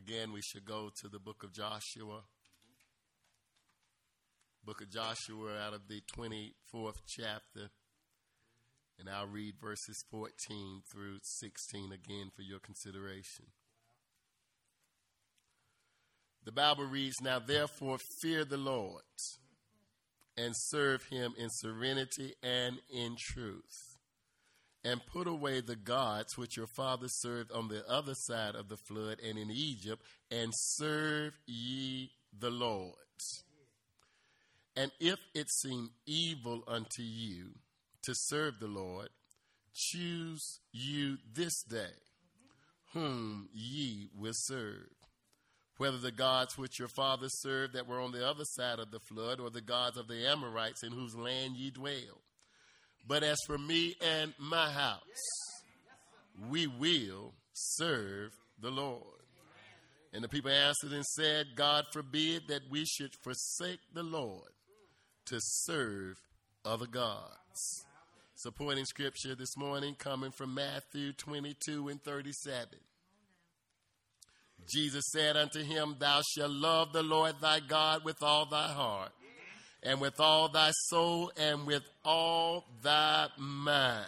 Again, we should go to the book of Joshua. Book of Joshua out of the 24th chapter. And I'll read verses 14 through 16 again for your consideration. The Bible reads, "Now therefore fear the Lord and serve him in serenity and in truth. And put away the gods which your fathers served on the other side of the flood and in Egypt, and serve ye the Lord. And if it seem evil unto you to serve the Lord, choose you this day whom ye will serve, whether the gods which your fathers served that were on the other side of the flood, or the gods of the Amorites in whose land ye dwell. But as for me and my house, we will serve the Lord." And the people answered and said, "God forbid that we should forsake the Lord to serve other gods." Supporting scripture this morning coming from Matthew 22 and 37. Jesus said unto him, "Thou shalt love the Lord thy God with all thy heart, and with all thy soul, and with all thy mind.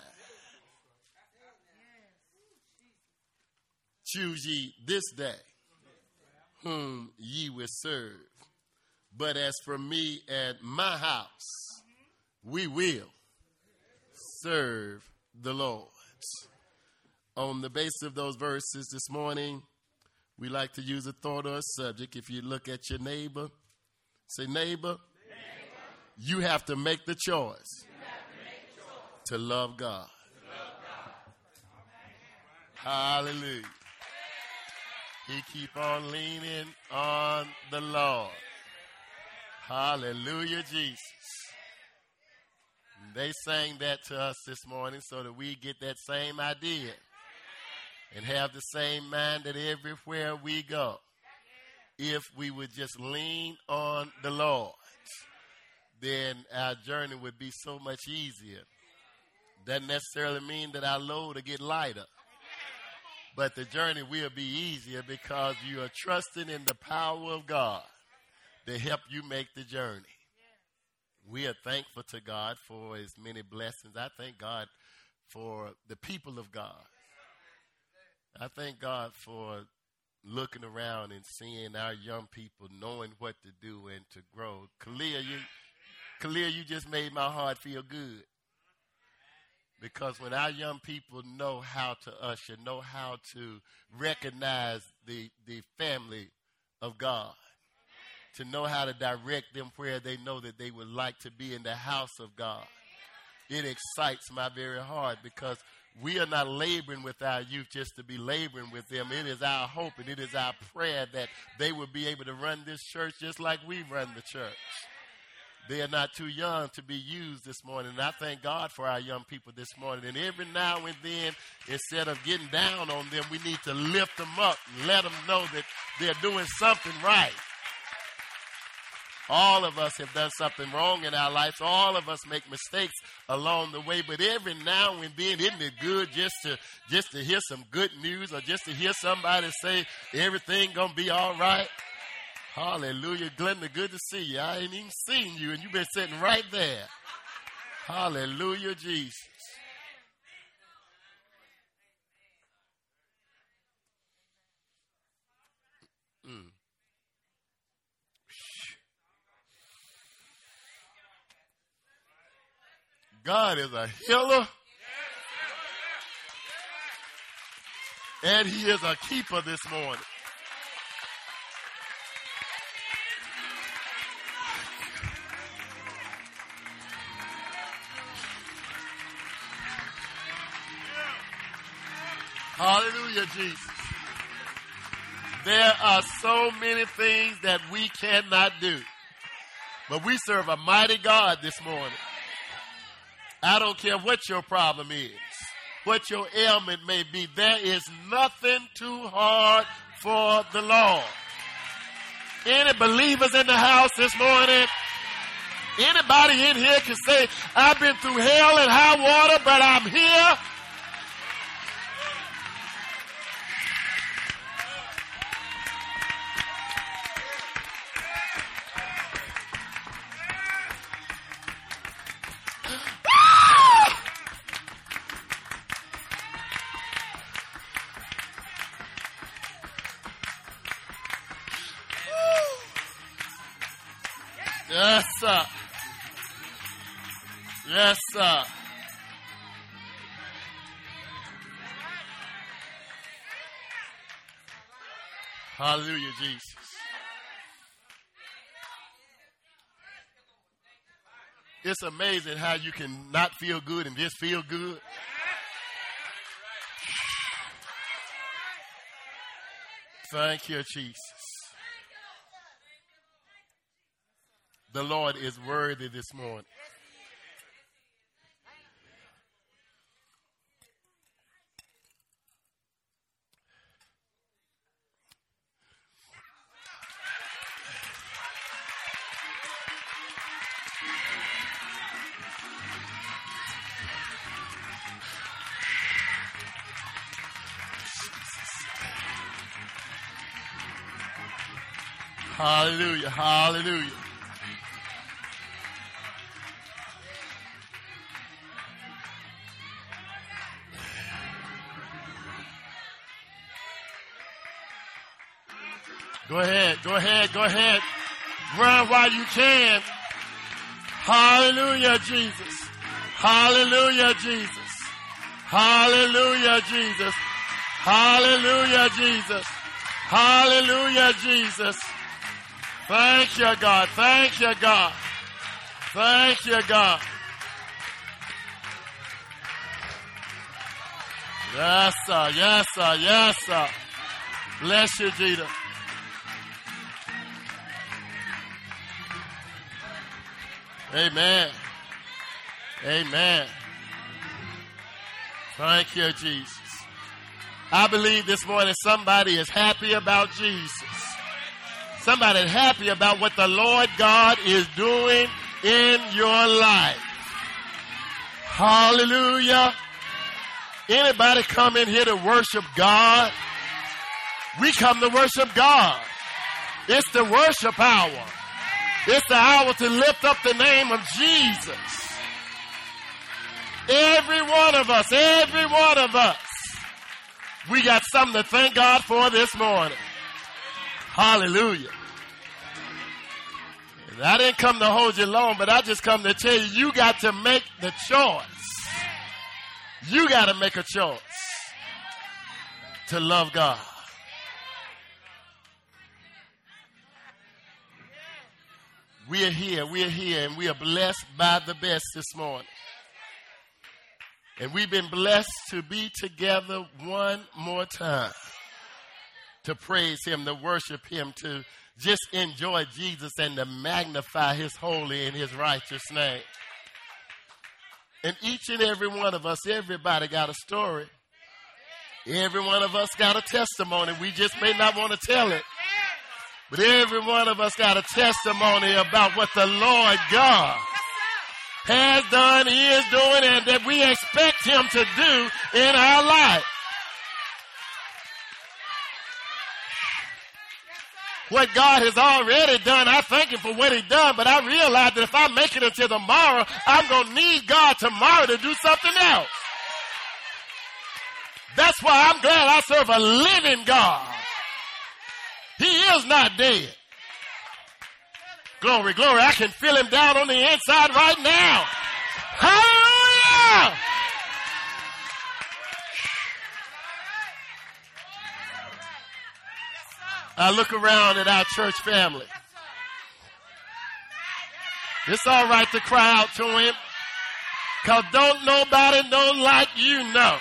Choose ye this day whom ye will serve. But as for me and my house, we will serve the Lord." On the basis of those verses this morning, we like to use a thought or a subject. If you look at your neighbor, say, "Neighbor, you have to make the choice to love God." Hallelujah. He keep on leaning on the Lord. Hallelujah, Jesus. They sang that to us this morning so that we get that same idea and have the same mind that everywhere we go, if we would just lean on the Lord, then our journey would be so much easier. Doesn't necessarily mean that our load will get lighter, but the journey will be easier because you are trusting in the power of God to help you make the journey. We are thankful to God for his many blessings. I thank God for the people of God. I thank God for looking around and seeing our young people knowing what to do and to grow. Khalil, you just made my heart feel good. Because when our young people know how to usher, know how to recognize the family of God, to know how to direct them where they know that they would like to be in the house of God, it excites my very heart, because we are not laboring with our youth just to be laboring with them. It is our hope and it is our prayer that they will be able to run this church just like we run the church. They are not too young to be used this morning. And I thank God for our young people this morning. And every now and then, instead of getting down on them, we need to lift them up and let them know that they're doing something right. All of us have done something wrong in our lives. All of us make mistakes along the way. But every now and then, isn't it good just to hear some good news, or just to hear somebody say everything gonna be all right? Hallelujah. Glenda, good to see you. I ain't even seen you, and you've been sitting right there. Hallelujah, Jesus. God is a healer, and he is a keeper this morning. Hallelujah, Jesus. There are so many things that we cannot do, but we serve a mighty God this morning. I don't care what your problem is, what your ailment may be. There is nothing too hard for the Lord. Any believers in the house this morning? Anybody in here can say, "I've been through hell and high water, but I'm here"? Yes, sir. Yes, sir. Hallelujah, Jesus. It's amazing how you can not feel good and just feel good. Thank you, Jesus. The Lord is worthy this morning. Hallelujah, hallelujah. Go ahead, go ahead, go ahead. Run while you can. Hallelujah, Jesus. Hallelujah, Jesus. Hallelujah, Jesus. Hallelujah, Jesus. Hallelujah, Jesus. Thank you, God. Thank you, God. Thank you, God. Yes, sir. Yes, sir. Yes, sir. Bless you, Jesus. Amen. Amen. Thank you, Jesus. I believe this morning somebody is happy about Jesus. Somebody is happy about what the Lord God is doing in your life. Hallelujah. Anybody come in here to worship God? We come to worship God. It's the worship hour. It's the hour to lift up the name of Jesus. Every one of us, we got something to thank God for this morning. Hallelujah. And I didn't come to hold you long, but I just come to tell you, you got to make the choice. You got to make a choice to love God. We are here, and we are blessed by the best this morning. And we've been blessed to be together one more time, to praise him, to worship him, to just enjoy Jesus and to magnify his holy and his righteous name. And each and every one of us, everybody got a story. Every one of us got a testimony. We just may not want to tell it. But every one of us got a testimony about what the Lord God has done, is doing, and that we expect him to do in our life. What God has already done, I thank him for what he done, but I realize that if I make it until tomorrow, I'm going to need God tomorrow to do something else. That's why I'm glad I serve a living God. He is not dead. Glory, glory. I can feel him down on the inside right now. Hallelujah! I look around at our church family. It's all right to cry out to him, because don't nobody know like you know.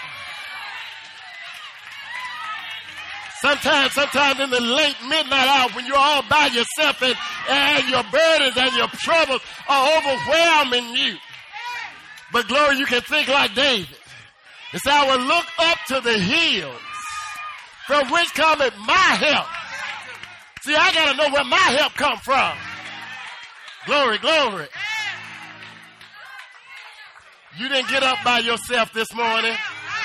Sometimes in the late midnight hour when you're all by yourself and your burdens and your troubles are overwhelming you. But glory, you can think like David. And say, I will look up to the hills from which cometh my help. See, I got to know where my help come from. Glory, glory. You didn't get up by yourself this morning.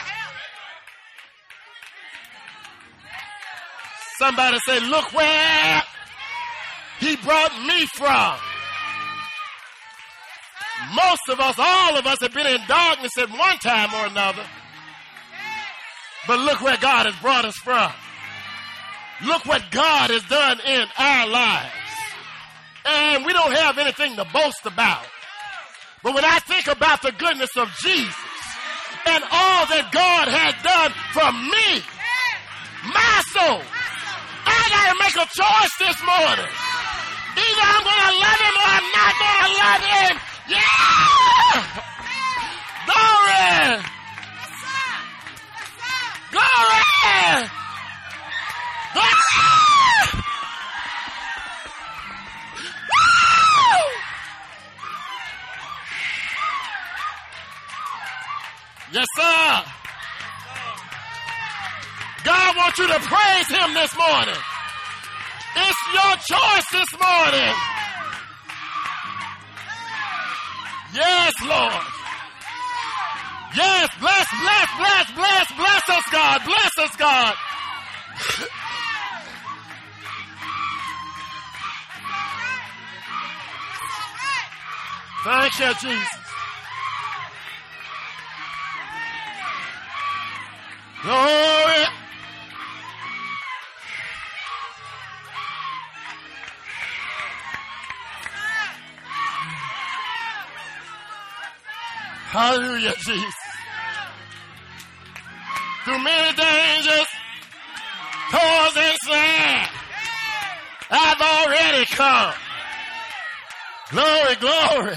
Somebody say, look where he brought me from. Most of us, all of us have been in darkness at one time or another. But look where God has brought us from. Look what God has done in our lives. And we don't have anything to boast about. But when I think about the goodness of Jesus and all that God has done for me, my soul, I got to make a choice this morning. Either I'm going to love him or I'm not going to love him. Yeah! Glory! Glory! Glory! Yes, sir. God wants you to praise him this morning. It's your choice this morning. Yes, Lord. Yes, bless us, God. Bless us, God. Thank you, Jesus. Glory. Hallelujah, Jesus. Through many dangers, toils and snares, I've already come. Glory, glory.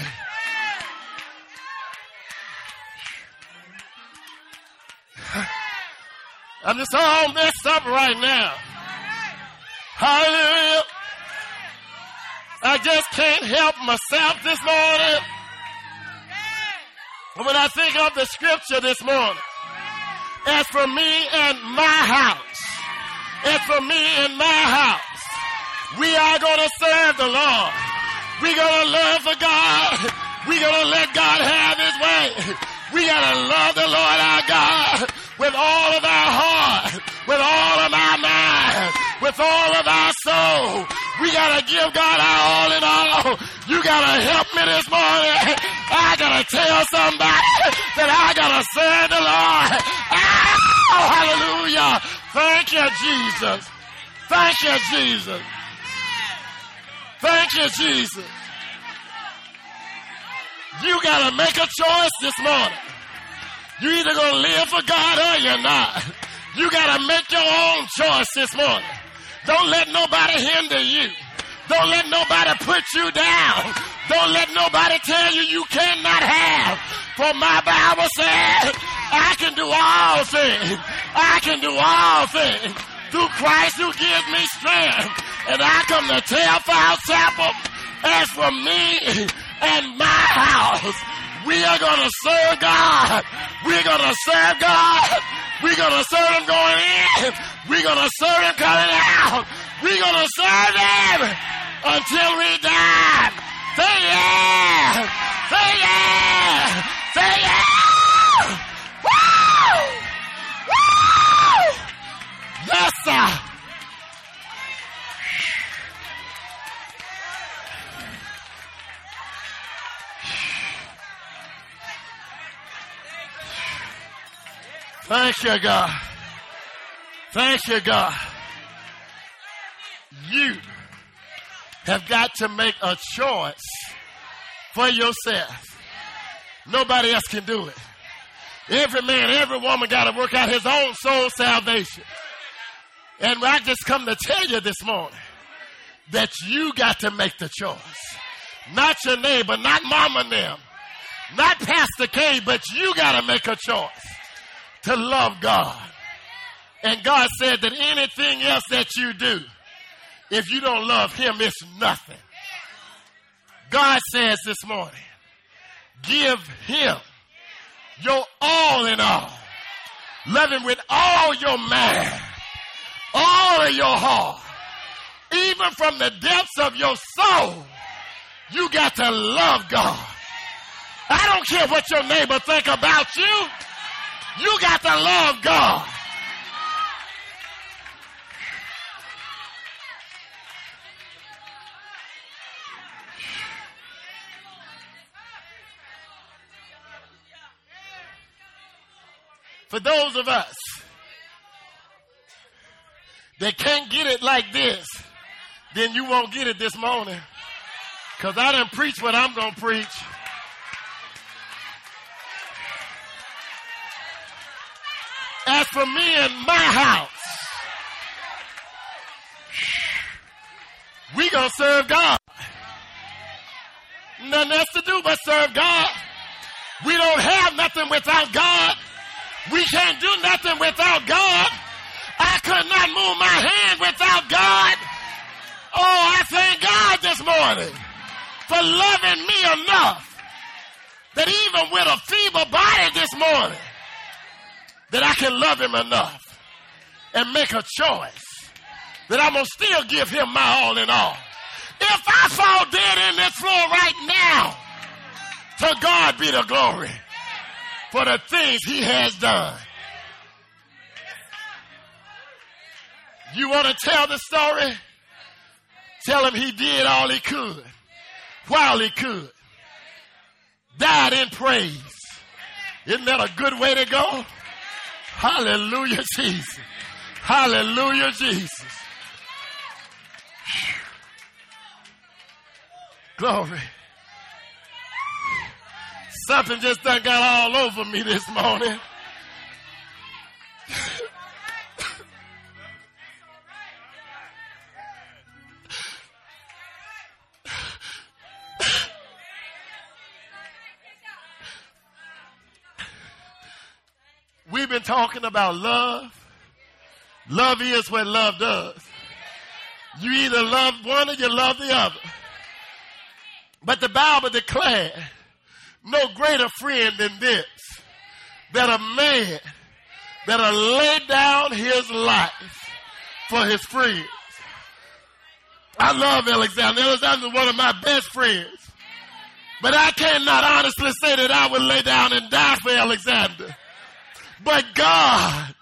I'm just all messed up right now. Hallelujah. I just can't help myself this morning. And when I think of the scripture this morning, as for me and my house, we are going to serve the Lord. We're going to love for God. We're going to let God have his way. We got to love the Lord our God with all of our heart, with all of our mind, with all of our soul. We got to give God our all in all. You got to help me this morning. I got to tell somebody that I got to serve the Lord. Oh, hallelujah. Thank you, Jesus. Thank you, Jesus. Thank you, Jesus. You got to make a choice this morning. You either going to live for God or you're not. You got to make your own choice this morning. Don't let nobody hinder you. Don't let nobody put you down. Don't let nobody tell you cannot have. For my Bible says, I can do all things. I can do all things through Christ who gives me strength. And I come to tell Fire Chapel, as for me and my house, we are going to serve God. We're going to serve God. We're going to serve him going in. We're going to serve him coming out. We're going to serve him until we die. Say yeah. Say yeah. Say yeah. Woo! Woo! Yes, sir. Thank you, God. Thank you, God. You have got to make a choice for yourself. Nobody else can do it. Every man, every woman got to work out his own soul salvation. And I just come to tell you this morning that you got to make the choice. Not your neighbor, not mama and them, not Pastor K, but you got to make a choice to love God. And God said that anything else that you do, if you don't love him, it's nothing. God says this morning, give him your all in all. Love him with all your mind, all of your heart. Even from the depths of your soul, you got to love God. I don't care what your neighbor think about you. You got to love God. For those of us that can't get it like this, then you won't get it this morning. Because I done preach what I'm going to preach. As for me and my house, we going to serve God. Nothing else to do but serve God. We don't have nothing without God. We can't do nothing without God. I could not move my hand without God. Oh, I thank God this morning for loving me enough that even with a feeble body this morning, that I can love him enough and make a choice that I'm going to still give him my all in all. If I fall dead in this floor right now, to God be the glory for the things he has done. You want to tell the story? Tell him he did all he could while he could. Died in praise. Isn't that a good way to go? Hallelujah, Jesus. Hallelujah, Jesus. Glory. Something just done got all over me this morning. We've been talking about love. Love is what love does. You either love one or you love the other. But the Bible declared no greater friend than this, that a man that'll lay down his life for his friends. I love Alexander. Alexander is one of my best friends. But I cannot honestly say that I would lay down and die for Alexander. But God,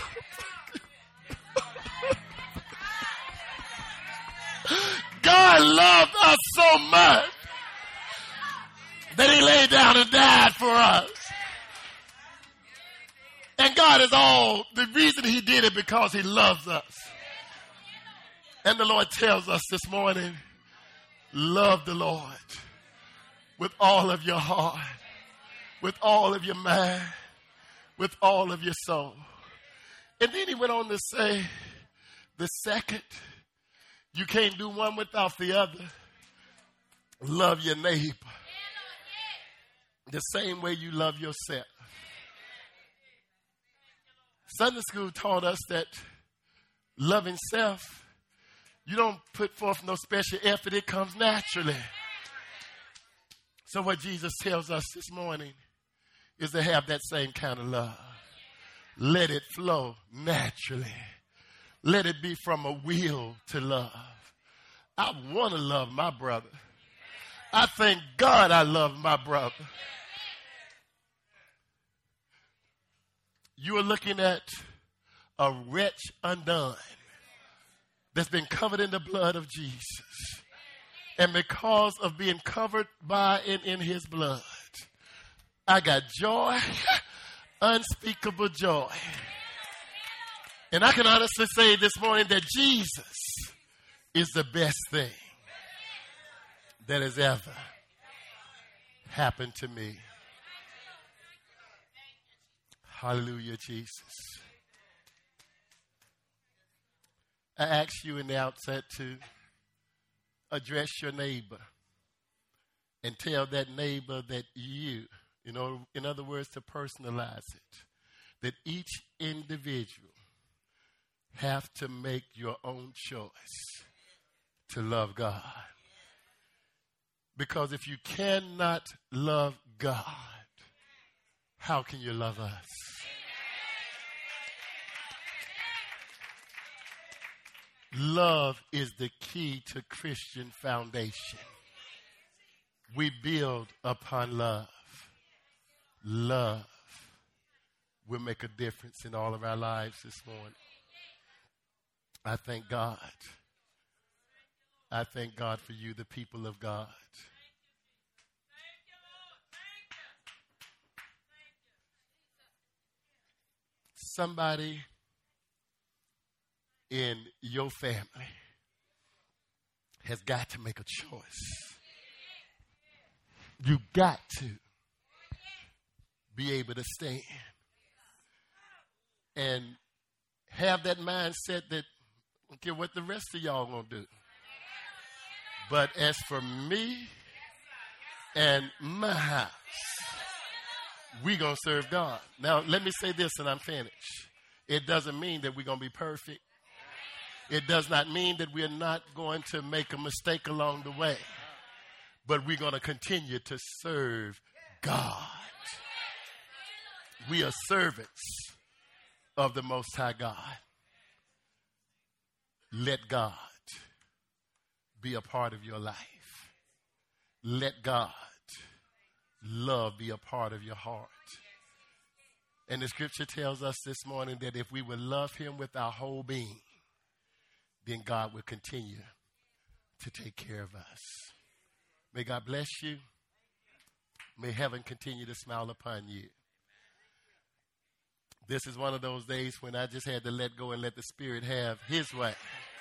God loved us so much that he laid down and died for us. And God is all, the reason he did it because he loves us. And the Lord tells us this morning, love the Lord with all of your heart, with all of your mind, with all of your soul. And then he went on to say, the second, you can't do one without the other. Love your neighbor the same way you love yourself. Sunday school taught us that loving self, you don't put forth no special effort. It comes naturally. So what Jesus tells us this morning is to have that same kind of love. Let it flow naturally. Let it be from a will to love. I want to love my brother. I thank God I love my brother. You are looking at a wretch undone that's been covered in the blood of Jesus. And because of being covered by and in his blood, I got joy, unspeakable joy. And I can honestly say this morning that Jesus is the best thing that has ever happened to me. Hallelujah, Jesus. I asked you in the outset to address your neighbor and tell that neighbor that you, in other words, to personalize it, that each individual have to make your own choice to love God. Because if you cannot love God, how can you love us? Love is the key to Christian foundation. We build upon love. Love will make a difference in all of our lives this morning. I thank God. I thank God for you, the people of God. Somebody in your family has got to make a choice You got to be able to stand and have that mindset that I don't care what the rest of y'all gonna do. But as for me and my house, we gonna serve God. Now, let me say this and I'm finished. It doesn't mean that we're gonna be perfect. It does not mean that we're not going to make a mistake along the way. But we're going to continue to serve God. We are servants of the Most High God. Let God be a part of your life. Let God love be a part of your heart. And the scripture tells us this morning that if we will love him with our whole being, then God will continue to take care of us. May God bless you. May heaven continue to smile upon you. This is one of those days when I just had to let go and let the Spirit have his way.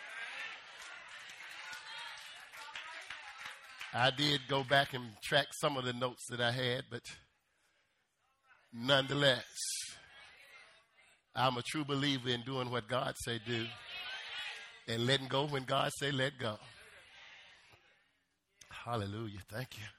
I did go back and track some of the notes that I had, but nonetheless, I'm a true believer in doing what God say do and letting go when God say let go. Hallelujah. Thank you.